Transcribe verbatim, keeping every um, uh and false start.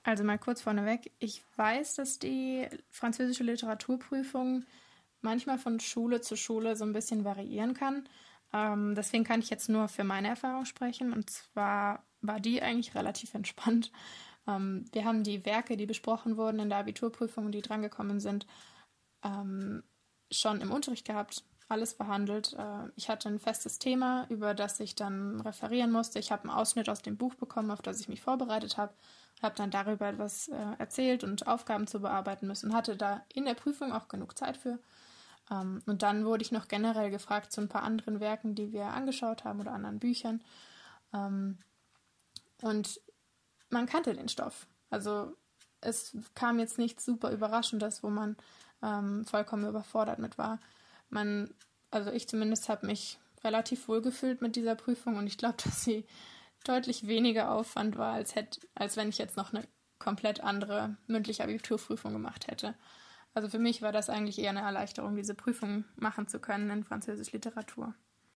Also mal kurz vorneweg. Ich weiß, dass die französische Literaturprüfung manchmal von Schule zu Schule so ein bisschen variieren kann. Ähm, deswegen kann ich jetzt nur für meine Erfahrung sprechen. Und zwar war die eigentlich relativ entspannt. Ähm, wir haben die Werke, die besprochen wurden in der Abiturprüfung, die drangekommen sind, ähm, schon im Unterricht gehabt. Alles behandelt. Äh, ich hatte ein festes Thema, über das ich dann referieren musste. Ich habe einen Ausschnitt aus dem Buch bekommen, auf das ich mich vorbereitet habe. Habe dann darüber etwas äh, erzählt und Aufgaben zu bearbeiten müssen. Hatte da in der Prüfung auch genug Zeit für. Ähm, und dann wurde ich noch generell gefragt zu ein paar anderen Werken, die wir angeschaut haben oder anderen Büchern. Ähm, und man kannte den Stoff. Also es kam jetzt nichts super Überraschendes, wo man ähm, vollkommen überfordert mit war. Man, also ich zumindest habe mich relativ wohl gefühlt mit dieser Prüfung und ich glaube, dass sie deutlich weniger Aufwand war, als, hätte, als wenn ich jetzt noch eine komplett andere mündliche Abiturprüfung gemacht hätte. Also für mich war das eigentlich eher eine Erleichterung, diese Prüfung machen zu können in Französisch Literatur.